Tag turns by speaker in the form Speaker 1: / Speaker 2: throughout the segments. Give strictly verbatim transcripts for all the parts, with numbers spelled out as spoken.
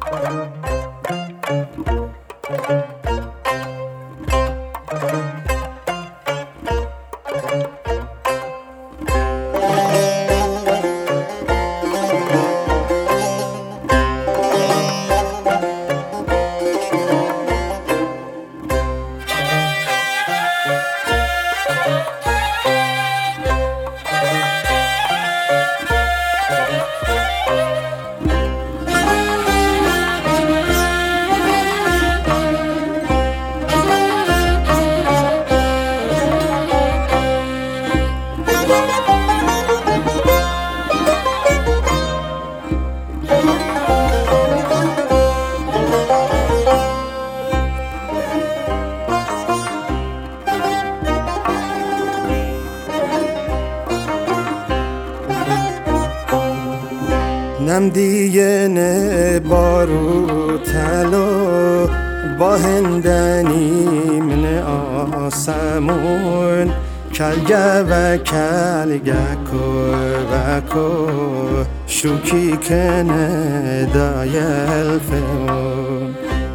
Speaker 1: نم دیگه بارو تلو با هندنی من آسمون کلگه و کلگه کو و کو شوکی کنه دایل فون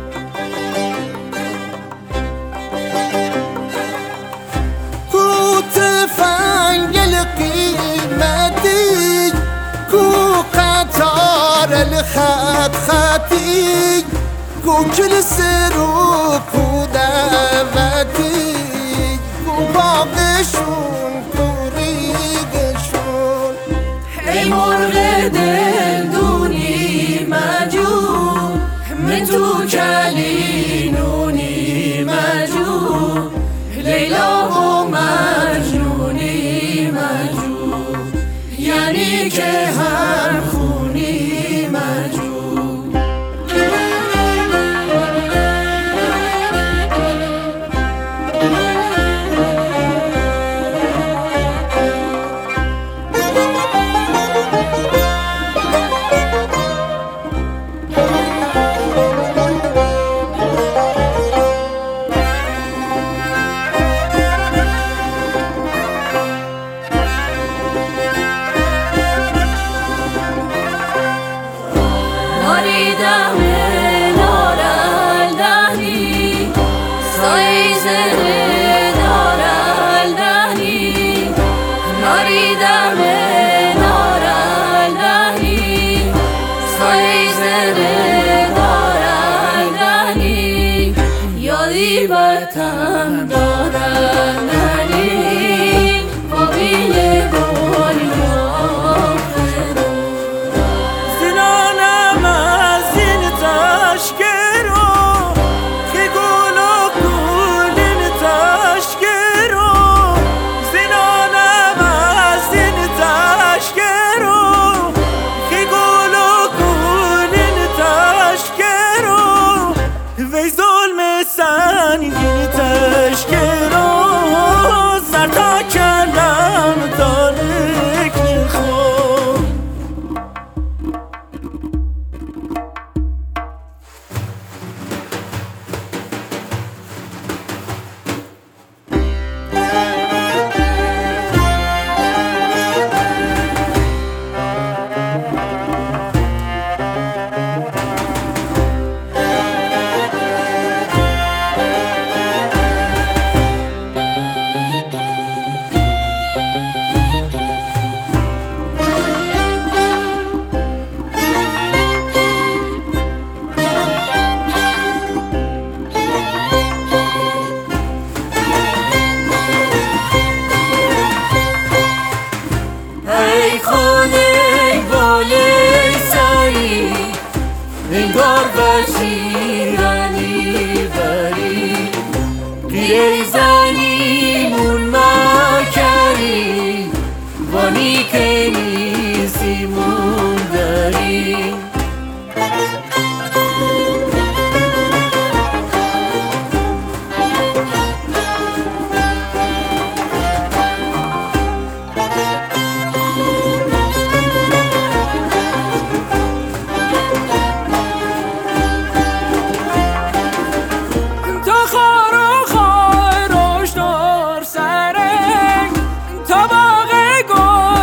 Speaker 2: کو تفنگل قیمتی کو قطار الخط خطي کو كل سرو کو دعوتي کو باقشون کو ریگشون
Speaker 3: ای مرغ دلدونی مجون من تو کلینونی مجون لیلا و مجنونی مجون یعنی که هر خونی مجون باتم دارندنی خوبیه گل
Speaker 4: زنانم از این تشکرو که گل و گلین تشکرو زنانم از این تشکرو که گل و گلین تشکرو وی ظلم سنگین تشکرو سر تا کلم تارک میخوام
Speaker 3: انگار بشیرانی بری گیره زنیمون مکری وانی که نیستیمون داری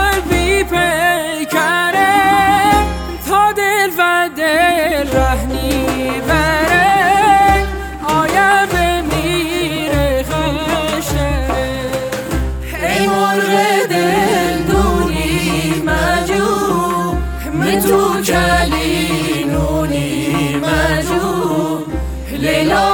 Speaker 4: رهنی
Speaker 3: لیلا